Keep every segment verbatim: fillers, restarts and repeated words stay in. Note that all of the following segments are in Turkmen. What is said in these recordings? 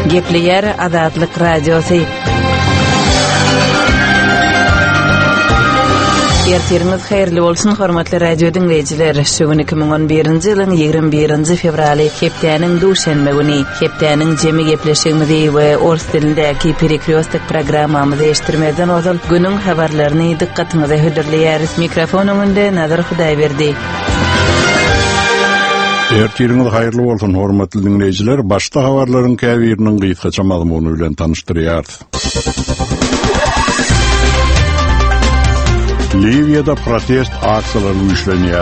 Gepleyer Azadlyk Radiosu. Ertirimiz hayırlı olsun, hormatly radio dinleyijiler. Şugun iki bin on birinji ýylyň ýygrimi birinji fevraly hepdeniň duşanma güni. Hepdeniň jemi gepleşigimizi we ors dilindäki Perikriostik programmamyzy eşitdirmeden ozal günüň habarlaryny dikkatiňize höderleýäris. Mikrofon öňünde Nazar Hudaýberdi. Ertirimiz hayırlı olsun, hormatly dinleyijiler. Başta habarlaryň käbiriniň gysgaça maglumaty bilen tanışdyrýarys. Livya'da protest aksiyaları güýçlenýär.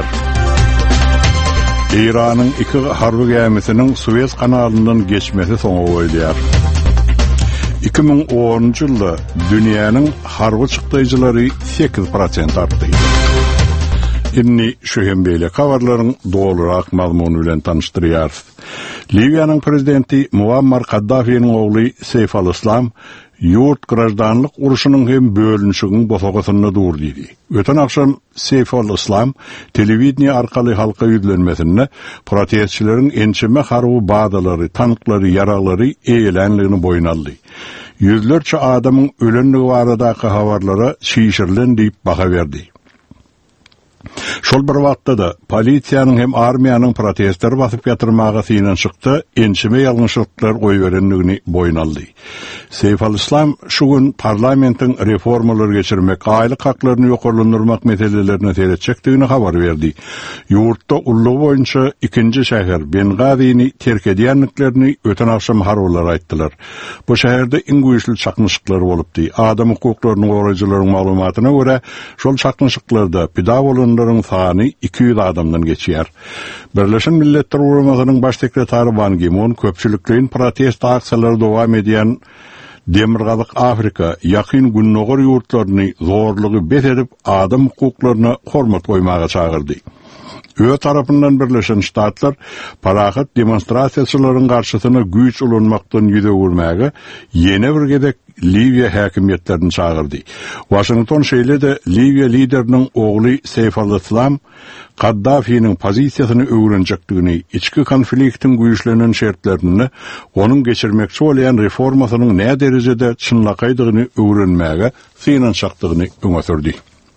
İranyň iki harby gemisiniň Suez kanalyndan geçmesi soňa goýulýar. iki bin onunji ýylda dünýäniň harby çykdyjylary sekiz prosent artdy. Inni şu hem beýle habarlaryň dogrurak maglumaty bilen tanışdyrýarys. Livya'nın prezidenti Muammar Kaddafi'nin oğlu Seyf al-Islam yurt grajdanlyk uruşunyň hem bölünşiginiň bosagysyny dur diýdi. Öten akşam Seyf al-Islam telewiziýa arkaly halka ýüzlenmesinde protestçileriň ençeme harby badalary, tanklary, ýaraglary eýelenligini boyun aldy. Yüzlerçe adamyň ölenligi baradaky habarlara şişirilen diýip baha berdi. Şol bir wagtda da polisiýanyň hem armiýanyň protestler basyp ýatyrmagy synan çykdy, ençime ýalňyşlyklar goýberenligini boyun aldy. Seyf al-Islam şu gün parlamentiň reformalary geçirmek, aýlyk haklaryny ýokarlandyrmak meselelerine seretjekdigini habar berdi. Ýurtda ullugy boýunça ikinji şäher Bengazi'ni terk edýänliklerini öten akşam harbylar aýtdylar. Bu şäherde iň güýçli çakmyşyklar bolupdy. Adam hukuklaryny goraýjylaryň maglumatyna görä, şol çakmyşyklarda pida bolanlaryň sany iki yüz adamdan geçýär. Birleşen Milletler Guramasynyň baş sekretary Ban Ki-moon köpçülikliň protest aksiýalary dowam edýän Demirgazyk Afrika ýakyn günnogor ýurtlaryny zorlugy bet edip adam hukuklaryna hormat goýmaga çagyrdy. Ö tarapyndan Birleşen Ştatlar parahat demonstrasiýaçylaryň garşysyna güýç ulanmakdan ýüze gurmagy ýene bir gedek Liviya häkimiýetlerini çagyrdy. Washington şeýle-de Liviya lideriniň ogly Seyf al-Islam Kaddafi'nin pozisiýasyny öwrenjekdigini, içki konfliktiň güýçlenen şertlerini, onuň geçirmekçi bolýan reformasynyň näme derejede çynlakaýdygyny öwrenmäge synançakdygyny öňe sürdi.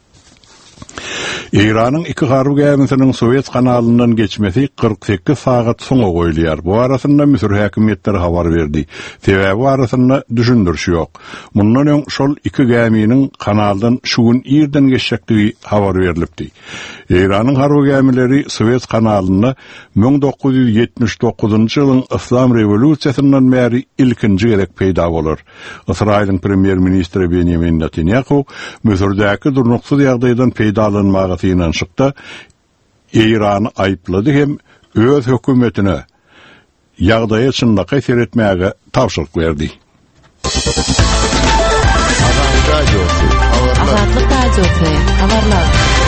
İranyň iki harby gemisiniň Suez kanalyndan geçmesi kırk sekiz saat soňa goýulýar. Bu arasynda Misir häkimiýetleri habar berdi. Sebebi arasynda düşündürüş ýok. Mundan öň şol iki geminiň kanaldan şu gün ýerden geçjekdigi habar berilipdi. İranyň harby gemileri Suez kanalyna bin dokuz yüz ýetmiş dokuzunji ýylyň Islam rewolýusiýasyndan bäri ilkinji gerek peýda bolar. Israýlyň premier ministri Benjamin Netanyahu Misirdäki durnuksuz ýagdaýdan peýdalanmagy synan çykdy. İrany aýplady hem öz hökümetine ýagdaýa çynlaka seretmäge tapşyryk berdi. Azadlyk Radiosu, habarlar.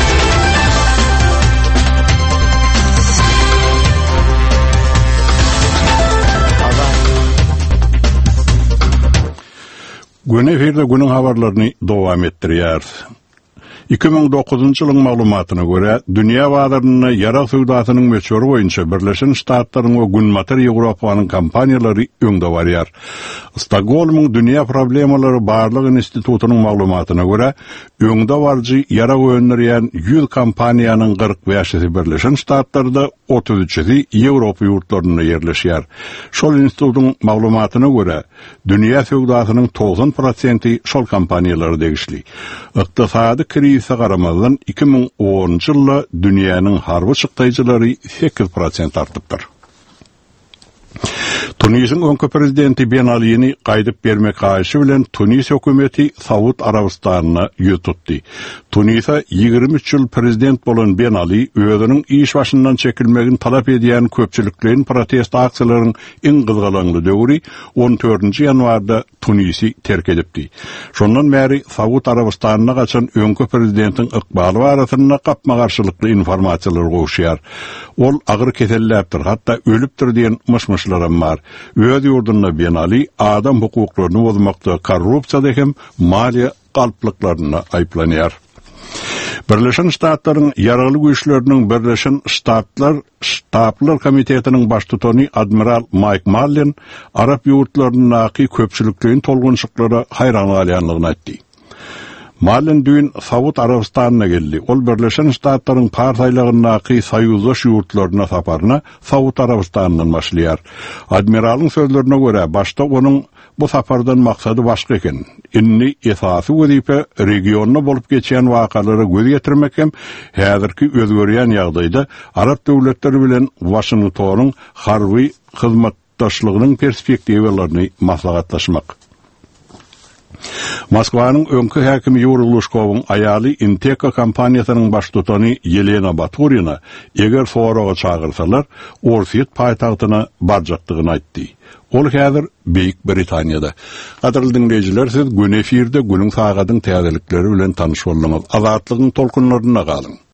Gün eferde günün habarlaryny dowam etdirýär. iki bin dokuzunji ýylyň maglumatyna görä, dünýä bazarynda ýara sowdasynyň meçhuri boýunça Birleşen Ştatlaryň we Günmatyr Ýewropanyň kompaniýalary öňde barýar. Stokholmyň dünýä problemalary barlyk institutynyň maglumatyna görä, öňde barjy ýara göndürýän yüz kompaniýanyň kırk beşi Birleşen Ştatlarda, otuz üçi Ýewropa ýurtlarynda ýerleşýär. Şol institutyň maglumatyna görä, dünýä sowdasynyň toğsan prosenti şol kompaniýalary degişli. Ykdysady kriz garamazdan iki bin onunji ýylda dünýäniň harby çykdyjylary sekiz prosent artypdyr. Tunisiň öňkü prezidenti Ben Ali'ni gaýdyp bermek gaýşy bilen Tunis hökümeti Saud Arabistanına ýüz tutdy. Tunisa ýygrimi üç ýyl prezident bolan Ben Ali özüniň iş başyndan çekilmegini talap edýän köpçülikliň protest aksiýalarynyň iň gyzgalanly döwri on dördünji ýanwarda Tunisi terk edipdi. Şondan bäri Saud Arabistanyna gaçan öňkü prezidentiň ykbaly barasynda gapma garşylykly informasiýalar goşýar. Ol agyr keselläpdir, hatda ölüpdir diýen myşmyşlaram bar. Öz ýurdunda Ben Ali adam hukuklaryny bozmakda, korrupsiýada hem maliýe galplyklaryna aýplanýar. Birleşen Ştatların Yaralı Güýçleriniň Birleşen Ştatlar Ştablar Komitetiniň baş tutany Admiral Mike Mullen Arap ýurtlarynyň köpçülikligiň tolgunçyklara hayran galýanlygyny aýtdy. Mullen dün Saud Arabistanyna geldi. Ol Birleşen Ştatlaryň partiýalarynyň soýuzdaş ýurtlaryna saparyna Saud Arabistanynyň başlaýar. Admiralyň sözlerine görä, başda onuň bu sapardan maksady başka eken. Inni esasy wezipe regionuna bolup geçen wakalary göz getirmek hem häzirki özgörýän ýagdaýda Arap döwletleri bilen Washingtonyň harby hyzmatdaşlygynyň perspektiwalaryny maslahatlaşmak. Moskvanyň öňkü häkimi Yuri Lushkowyň aýaly Inteka kompaniýasynyň baş tutany Yelena Baturina eger soraga çagyrsalar, Orsiýet paýtagtyna barjakdygyny aýtdy. Ol häzir Beýik Britaniýada. Gaderly dinleýijiler, siz gün efirde günüň sagatyň täzelikleri bilen tanyş boldyňyz. Azatlygyň tolkunlaryna galyň.